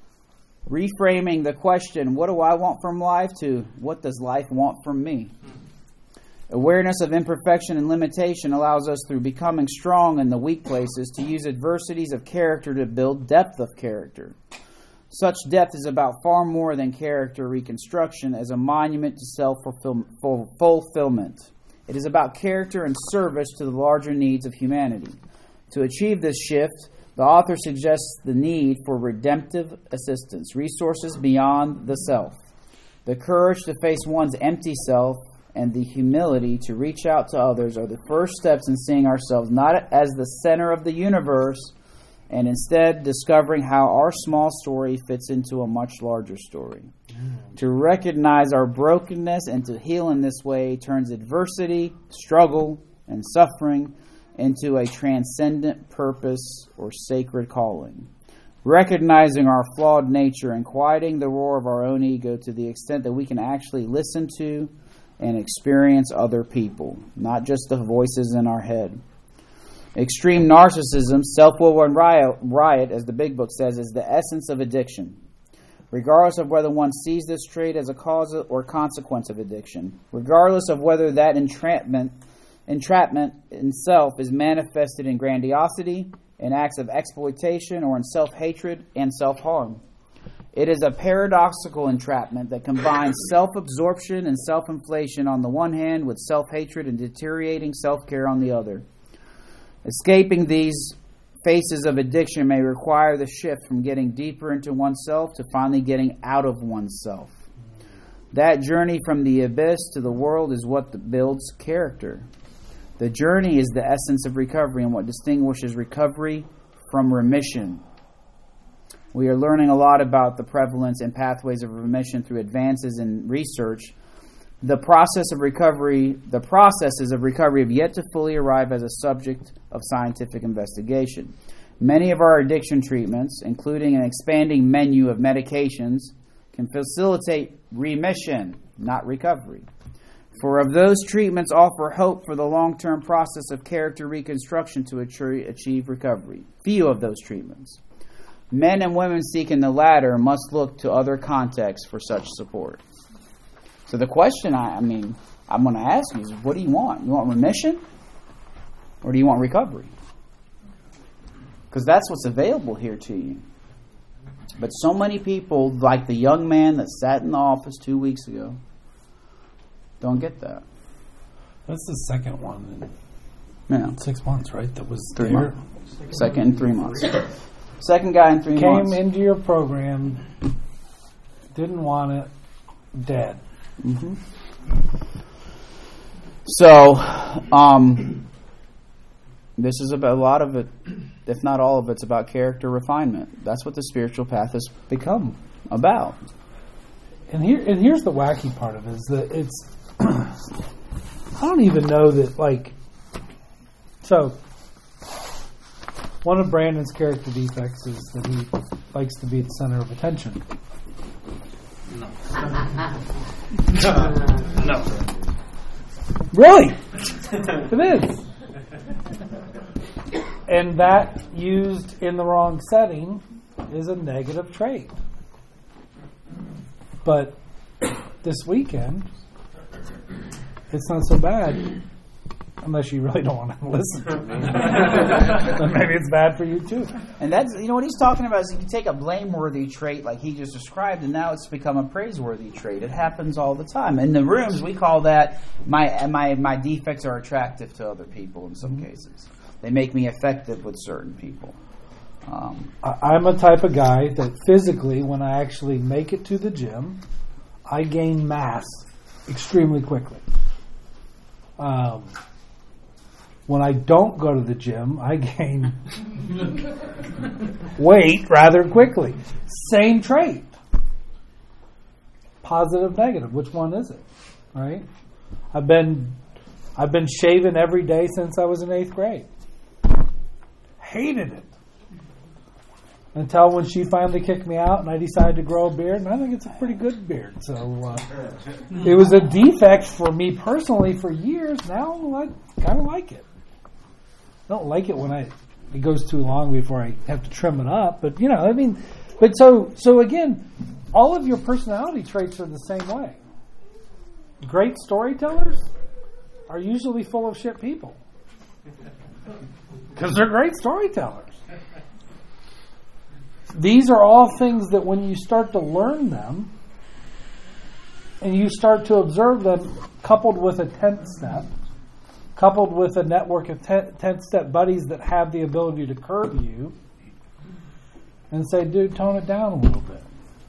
Reframing the question, what do I want from life, to what does life want from me? Awareness of imperfection and limitation allows us, through becoming strong in the weak places, to use adversities of character to build depth of character. Such depth is about far more than character reconstruction as a monument to self-fulfillment. It is about character and service to the larger needs of humanity. To achieve this shift, the author suggests the need for redemptive assistance, resources beyond the self, the courage to face one's empty self, and the humility to reach out to others are the first steps in seeing ourselves not as the center of the universe, and instead discovering how our small story fits into a much larger story. Mm. To recognize our brokenness and to heal in this way turns adversity, struggle, and suffering into a transcendent purpose or sacred calling. Recognizing our flawed nature and quieting the roar of our own ego to the extent that we can actually listen to and experience other people, not just the voices in our head. Extreme narcissism, self-will and riot, riot, as the Big Book says, is the essence of addiction. Regardless of whether one sees this trait as a cause or consequence of addiction, regardless of whether that entrapment, entrapment in self is manifested in grandiosity, in acts of exploitation, or in self-hatred and self-harm. It is a paradoxical entrapment that combines self-absorption and self-inflation on the one hand with self-hatred and deteriorating self-care on the other. Escaping these faces of addiction may require the shift from getting deeper into oneself to finally getting out of oneself. That journey from the abyss to the world is what builds character. The journey is the essence of recovery and what distinguishes recovery from remission. We are learning a lot about the prevalence and pathways of remission through advances in research. The process of recovery, the processes of recovery have yet to fully arrive as a subject of scientific investigation. Many of our addiction treatments, including an expanding menu of medications, can facilitate remission, not recovery. For of those treatments offer hope for the long-term process of character reconstruction to achieve recovery. Few of those treatments. Men and women seeking the latter must look to other contexts for such support. So the question I, I mean, I'm going to ask you is, what do you want? You want remission? Or do you want recovery? Because that's what's available here to you. But so many people, like the young man that sat in the office two weeks ago, don't get that. That's the second one in Yeah. six months, right? That was Three there. months. Second in three months. Second guy in three Came months. into your program, didn't want it, dead. Mm-hmm. So, um, this is about a lot of it, if not all of it's about character refinement. That's what the spiritual path has become about. And here, and here's the wacky part of it: is that it's. I don't even know that, like. So, one of Brandon's character defects is that he likes to be the center of attention. No. No. Really? It is. And that, used in the wrong setting, is a negative trait. But this weekend, it's not so bad, unless you really don't want to listen to me. Then maybe it's bad for you too. And that's, you know, what he's talking about is you take a blameworthy trait like he just described, and now it's become a praiseworthy trait. It happens all the time. In the rooms, we call that my my my defects are attractive to other people in some mm-hmm. cases. They make me effective with certain people. Um, I'm a type of guy that physically, when I actually make it to the gym, I gain mass extremely quickly. Um, when I don't go to the gym, I gain weight rather quickly. Same trait. Positive, negative. Which one is it? Right? I've been I've been shaving every day since I was in eighth grade. Hated it. Until when she finally kicked me out and I decided to grow a beard, and I think it's a pretty good beard. So uh, it was a defect for me personally for years. Now I kind of like it. I don't like it when I it goes too long before I have to trim it up. But you know, I mean, but so so again, all of your personality traits are the same way. Great storytellers are usually full of shit people because they're great storytellers. These are all things that when you start to learn them and you start to observe them, coupled with a tenth step, coupled with a network of tenth step buddies that have the ability to curb you and say, dude, tone it down a little bit.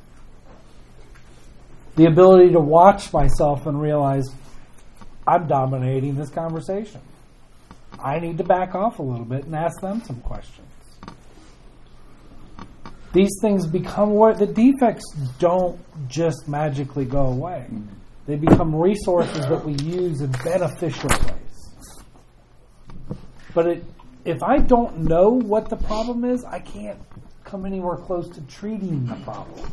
The ability to watch myself and realize I'm dominating this conversation. I need to back off a little bit and ask them some questions. These things become what the defects don't just magically go away. They become resources that we use in beneficial ways. But it, if I don't know what the problem is, I can't come anywhere close to treating the problem.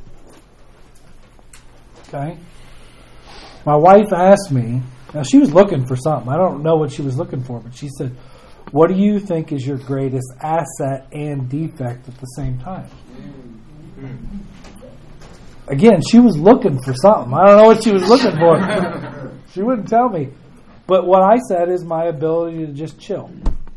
Okay? My wife asked me, now she was looking for something. I don't know what she was looking for, but she said, what do you think is your greatest asset and defect at the same time? Again, she was looking for something. I don't know what she was looking for. She wouldn't tell me. But what I said is my ability to just chill.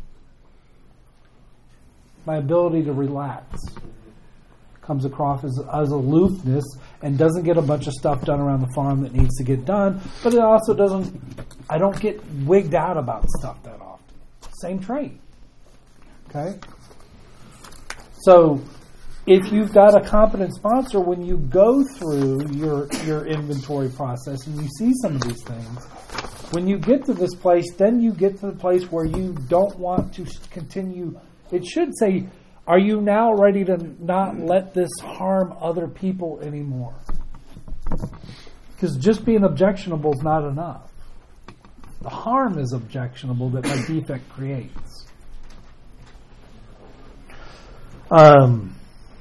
My ability to relax. Comes across as, as aloofness and doesn't get a bunch of stuff done around the farm that needs to get done. But it also doesn't, I don't get wigged out about stuff that often. Same trait. Okay? So, if you've got a competent sponsor, when you go through your your inventory process and you see some of these things, when you get to this place, then you get to the place where you don't want to continue. It should say, are you now ready to not let this harm other people anymore? Because just being objectionable is not enough. The harm is objectionable that my defect creates. Um...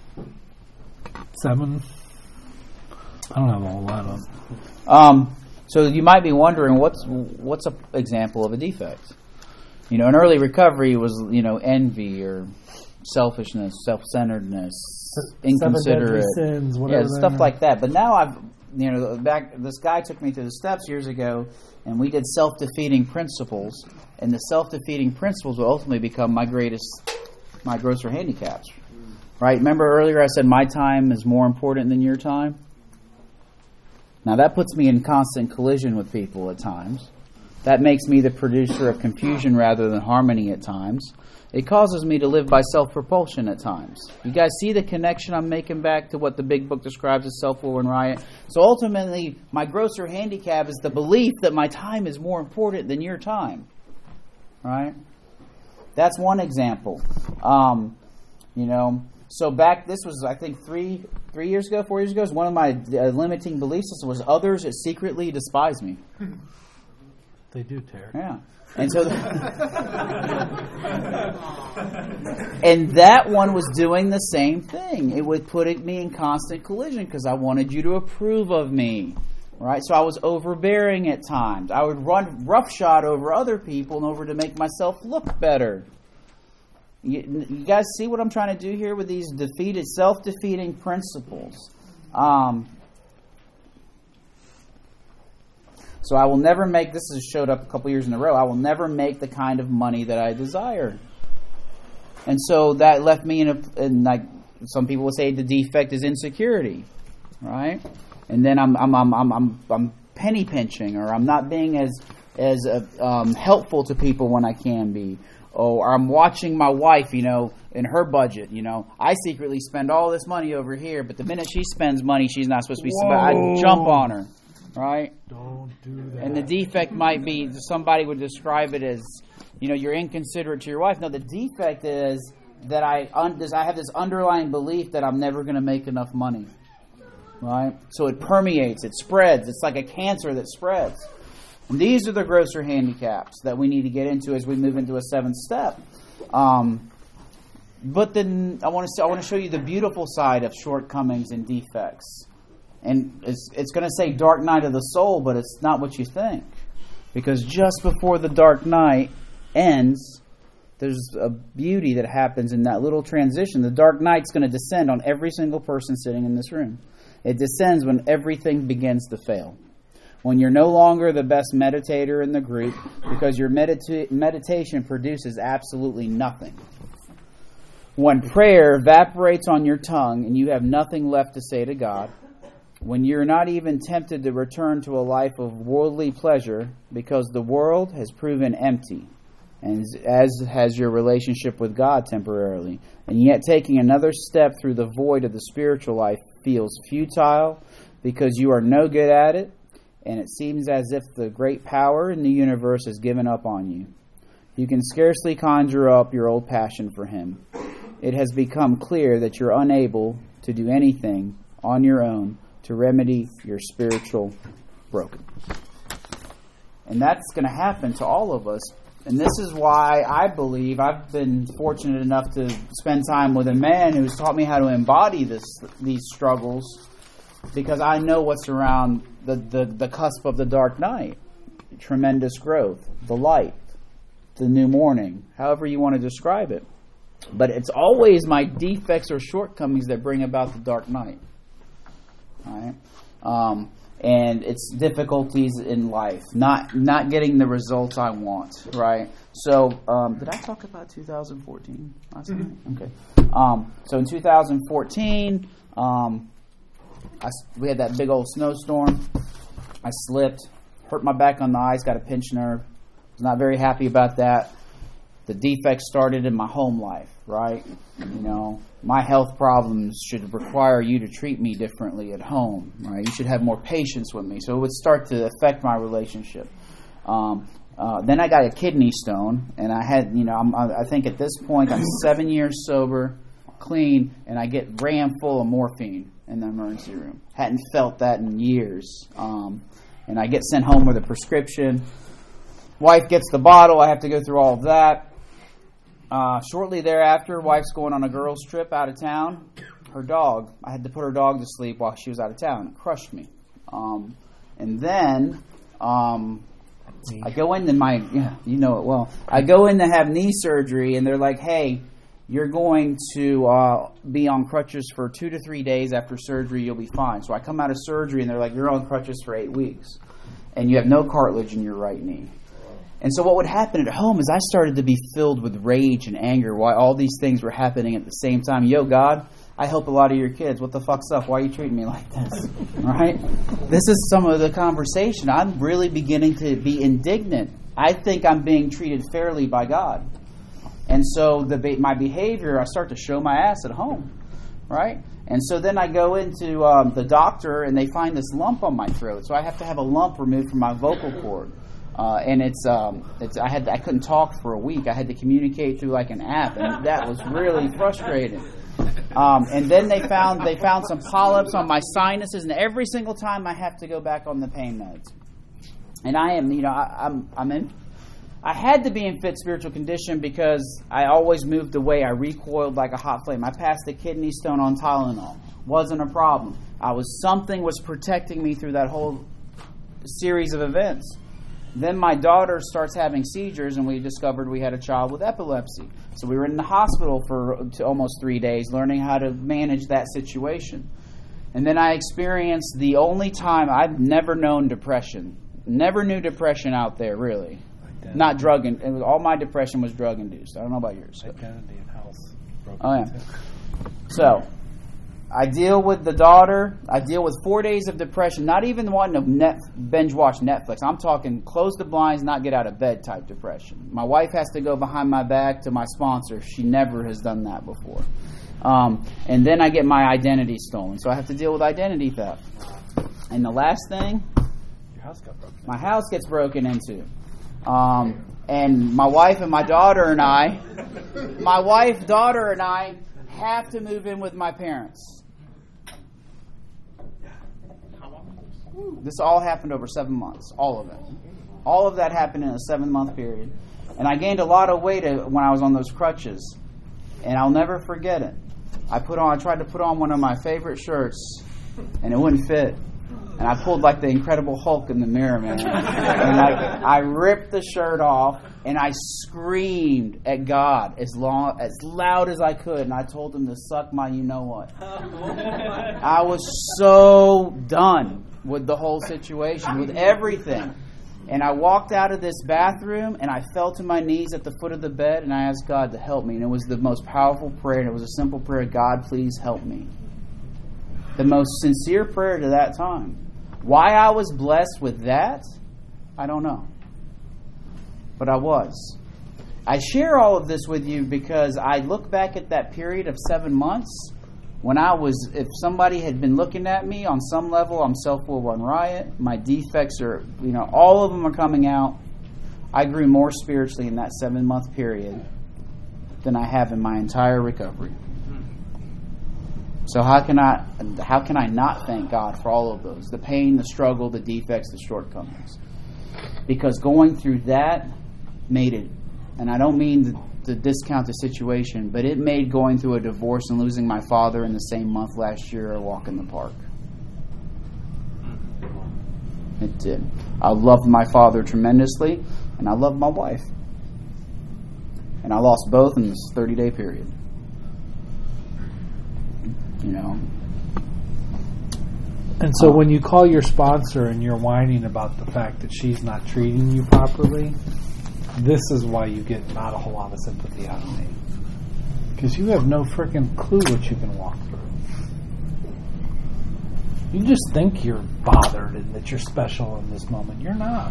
Seven. I don't have a whole lot of. Um, so you might be wondering what's what's an example of a defect. You know, in early recovery was you know envy or selfishness, self-centeredness, inconsiderate, sins, yeah, stuff like that. But now I've you know back. This guy took me through the steps years ago, and we did self-defeating principles, and the self-defeating principles will ultimately become my greatest, my grosser handicaps. Right? Remember earlier I said my time is more important than your time? Now that puts me in constant collision with people at times That makes me the producer of confusion rather than harmony at times. It causes me to live by self-propulsion at times. You guys see the connection I'm making back to what the big book describes as self-will and riot? So ultimately, my grosser handicap is the belief that my time is more important than your time. Right? That's one example. Um, you know, so back, this was, I think, three three years ago, four years ago, one of my uh, limiting beliefs was others that secretly despise me. They do, Terry. Yeah. And so, and that one was doing the same thing. It was putting me in constant collision because I wanted you to approve of me, right? So I was overbearing at times. I would run roughshod over other people in order to make myself look better. You, you guys see what I'm trying to do here with these defeated, self-defeating principles? Um, So I will never make, this has showed up a couple years in a row, I will never make the kind of money that I desire. And so that left me in a, in like, some people would say the defect is insecurity, right? And then I'm I'm I'm I'm I'm, I'm penny pinching, or I'm not being as as uh, um, helpful to people when I can be. Or I'm watching my wife, you know, in her budget, you know. I secretly spend all this money over here, but the minute she spends money she's not supposed to be spending, I jump on her. Right? Don't do that. And the defect might be, somebody would describe it as, you know, you're inconsiderate to your wife. No, the defect is that I un- I have this underlying belief that I'm never going to make enough money. Right? So it permeates, it spreads. It's like a cancer that spreads. And these are the grosser handicaps that we need to get into as we move into a seventh step. Um, but then I want to I want to show you the beautiful side of shortcomings and defects. And it's it's going to say dark night of the soul, but it's not what you think. Because just before the dark night ends, there's a beauty that happens in that little transition. The dark night's going to descend on every single person sitting in this room. It descends when everything begins to fail. When you're no longer the best meditator in the group, because your medita- meditation produces absolutely nothing. When prayer evaporates on your tongue and you have nothing left to say to God. When you're not even tempted to return to a life of worldly pleasure because the world has proven empty, and as has your relationship with God temporarily, and yet taking another step through the void of the spiritual life feels futile because you are no good at it, and it seems as if the great power in the universe has given up on you. You can scarcely conjure up your old passion for Him. It has become clear that you're unable to do anything on your own to remedy your spiritual broken. And that's going to happen to all of us. And this is why I believe I've been fortunate enough to spend time with a man who's taught me how to embody this these struggles, because I know what's around the, the, the cusp of the dark night. Tremendous growth, the light, the new morning, however you want to describe it. But it's always my defects or shortcomings that bring about the dark night. Right? Um, and it's difficulties in life, not not getting the results I want, right? So, um, did I talk about two thousand fourteen last night? Okay. Um, so in two thousand fourteen, um, I, we had that big old snowstorm. I slipped, hurt my back on the ice, got a pinched nerve. Was not very happy about that. The defect started in my home life, right? You know, my health problems should require you to treat me differently at home, right? You should have more patience with me. So it would start to affect my relationship. Um, uh, then I got a kidney stone, and I had, you know, I'm, I think at this point I'm seven years sober, clean, and I get ram full of morphine in the emergency room. Hadn't felt that in years. Um, and I get sent home with a prescription. Wife gets the bottle. I have to go through all of that. Uh, shortly thereafter, wife's going on a girls' trip out of town. Her dog, I had to put her dog to sleep while she was out of town. It crushed me. Um, and then um, I go into my, yeah, you know it well. I go in to have knee surgery, and they're like, hey, you're going to uh, be on crutches for two to three days after surgery. You'll be fine. So I come out of surgery, and they're like, you're on crutches for eight weeks. And you have no cartilage in your right knee. And so what would happen at home is I started to be filled with rage and anger while all these things were happening at the same time. Yo, God, I help a lot of your kids. What the fuck's up? Why are you treating me like this? Right? This is some of the conversation. I'm really beginning to be indignant. I think I'm being treated fairly by God. And so the my behavior, I start to show my ass at home. Right? And so then I go into um, the doctor and they find this lump on my throat. So I have to have a lump removed from my vocal cord. Uh, and it's um, it's I had I couldn't talk for a week. I had to communicate through like an app, and that was really frustrating. Um, and then they found they found some polyps on my sinuses, and every single time I have to go back on the pain meds. And I am, you know, I, I'm I'm in. I had to be in fit spiritual condition because I always moved away. I recoiled like a hot flame. I passed a kidney stone on Tylenol. Wasn't a problem. I was something was protecting me through that whole series of events. Then my daughter starts having seizures, and we discovered we had a child with epilepsy. So we were in the hospital for almost three days learning how to manage that situation. And then I experienced the only time I've never known depression. Never knew depression out there, really. Identity. Not drug in, it was, all my depression was drug induced. I don't know about yours. So. Identity and health. Oh yeah. So I deal with the daughter. I deal with four days of depression. Not even wanting to net, binge watch Netflix. I'm talking close the blinds, not get out of bed type depression. My wife has to go behind my back to my sponsor. She never has done that before. Um, and then I get my identity stolen. So I have to deal with identity theft. And the last thing, your house got broken. My house gets broken into. Um, and my wife and my daughter and I, my wife, daughter, and I have to move in with my parents. This all happened over seven months, all of it. All of that happened in a seven-month period. And I gained a lot of weight when I was on those crutches. And I'll never forget it. I put on, I tried to put on one of my favorite shirts, and it wouldn't fit. And I pulled like the Incredible Hulk in the mirror, man. And like, I ripped the shirt off, and I screamed at God as long, as loud as I could, and I told him to suck my you-know-what. I was so done with the whole situation, with everything. And I walked out of this bathroom, and I fell to my knees at the foot of the bed, and I asked God to help me. And it was the most powerful prayer, and it was a simple prayer, God, please help me. The most sincere prayer to that time. Why I was blessed with that, I don't know. But I was. I share all of this with you because I look back at that period of seven months when I was, if somebody had been looking at me on some level, I'm self-will run riot, my defects are, you know, all of them are coming out. I grew more spiritually in that seven-month period than I have in my entire recovery. So how can I how can I not thank God for all of those? The pain, the struggle, the defects, the shortcomings. Because going through that made it, and I don't mean to, to discount the situation, but it made going through a divorce and losing my father in the same month last year a walk in the park. It did. I loved my father tremendously, and I loved my wife. And I lost both in this thirty-day period. You know. And so when you call your sponsor and you're whining about the fact that she's not treating you properly, this is why you get not a whole lot of sympathy out of me. Because you have no freaking clue what you can walk through. You just think you're bothered and that you're special in this moment. You're not.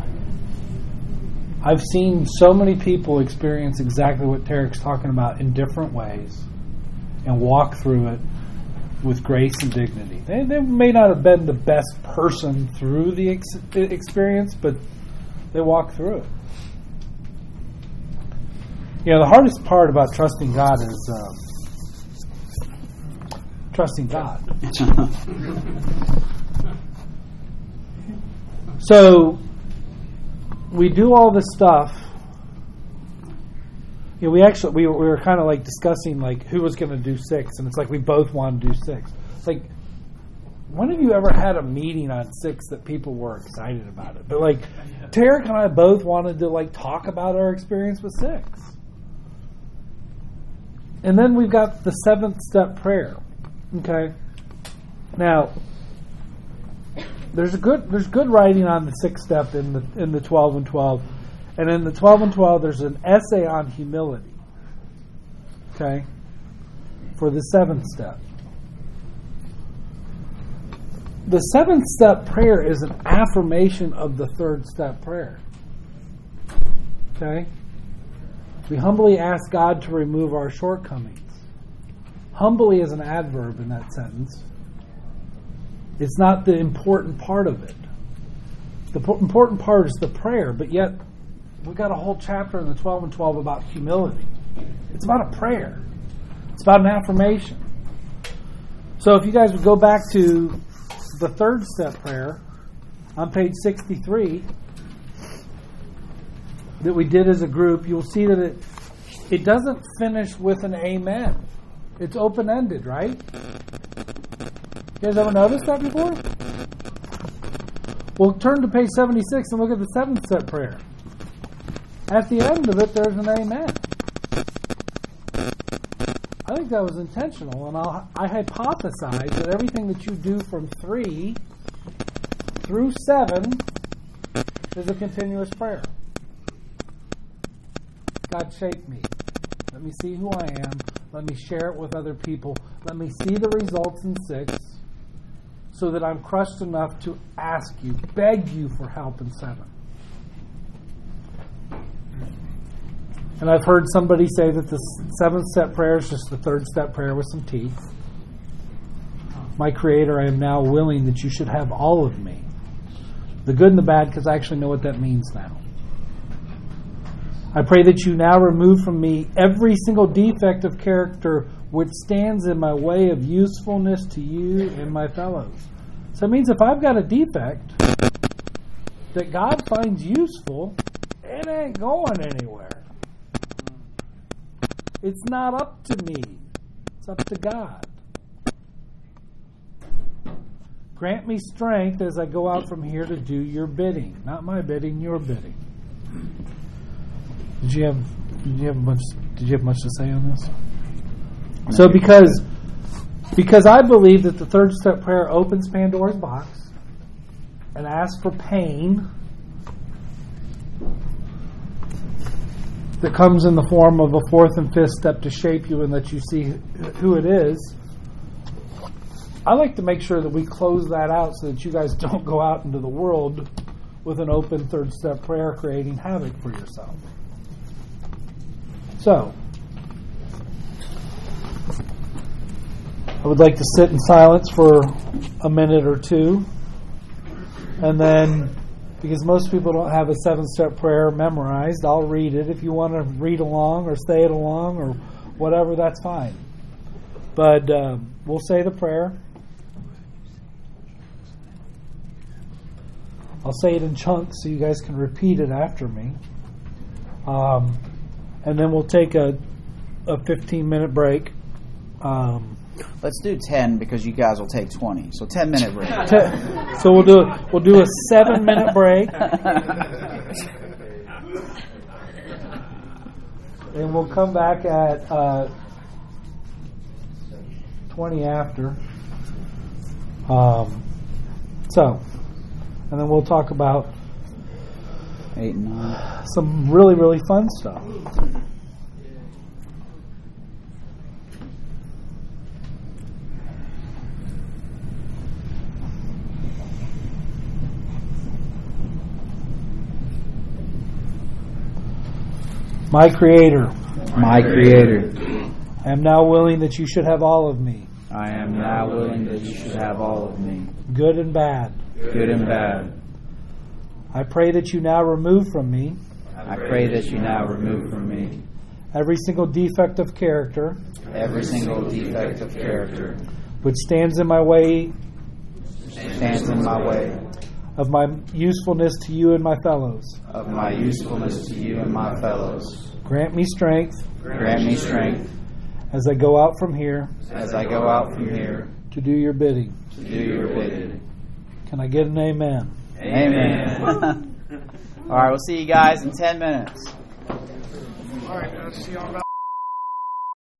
I've seen so many people experience exactly what Tarek's talking about in different ways and walk through it with grace and dignity. They, they may not have been the best person through the ex- experience, but they walk through it. You know, the hardest part about trusting God is uh, trusting God. So we do all this stuff. You know, we actually we, we were kind of like discussing like who was going to do six, and it's like we both want to do six. It's like, when have you ever had a meeting on six that people were excited about it? But like, Tarek and I both wanted to like talk about our experience with six, and then we've got the seventh step prayer. Okay, now there's a good there's good writing on the sixth step in the in the twelve and twelve. And in the twelve and twelve, there's an essay on humility. Okay? for the seventh step. The seventh step prayer is an affirmation of the third step prayer. Okay? We humbly ask God to remove our shortcomings. Humbly is an adverb in that sentence. It's not the important part of it. The po- important part is the prayer, but yet we've got a whole chapter in the twelve and twelve about humility. It's about a prayer. It's about an affirmation. So if you guys would go back to the third step prayer on page sixty-three that we did as a group, you'll see that it it doesn't finish with an amen. It's open-ended, right? You guys ever noticed that before? We'll turn to page seventy-six and look at the seventh step prayer. At the end of it, there's an amen. I think that was intentional, and I'll, I hypothesize that everything that you do from three through seven is a continuous prayer. God, shape me. Let me see who I am. Let me share it with other people. Let me see the results in six so that I'm crushed enough to ask you, beg you for help in seven. And I've heard somebody say that the seventh step prayer is just the third step prayer with some teeth. My Creator, I am now willing that you should have all of me. The good and the bad, because I actually know what that means now. I pray that you now remove from me every single defect of character which stands in my way of usefulness to you and my fellows. So it means if I've got a defect that God finds useful, it ain't going anywhere. It's not up to me. It's up to God. Grant me strength as I go out from here to do your bidding. Not my bidding, your bidding. Did you have did you have much did you have much to say on this? So because because I believe that the third step prayer opens Pandora's box and asks for pain that comes in the form of a fourth and fifth step to shape you and let you see who it is. I like to make sure that we close that out so that you guys don't go out into the world with an open third step prayer creating havoc for yourself. So, I would like to sit in silence for a minute or two, and then, because most people don't have a seven-step prayer memorized, I'll read it. If you want to read along or say it along or whatever, that's fine. But uh, we'll say the prayer. I'll say it in chunks so you guys can repeat it after me. Um, and then we'll take a a fifteen-minute break. Um, Let's do ten because you guys will take twenty. So ten minute break. Te- so we'll do we'll do a seven minute break, and we'll come back at uh, twenty after. Um, so, and then we'll talk about eight and nine. Some really really fun stuff. My Creator, My Creator, I am now willing that you should have all of me, I am now willing that you should have all of me, good and bad. good and bad. I pray that you now remove from me I pray that you now remove from me every single defect of character every single defect of character which stands in my way stands in my way of my usefulness to you and my fellows. of my usefulness to you and my fellows. Grant me strength Grant me strength as I go out from here as I go out from here to do your bidding. to do your bidding. Can I get an amen? Amen. All right, we'll see you guys in ten minutes. All right, I'll see you all.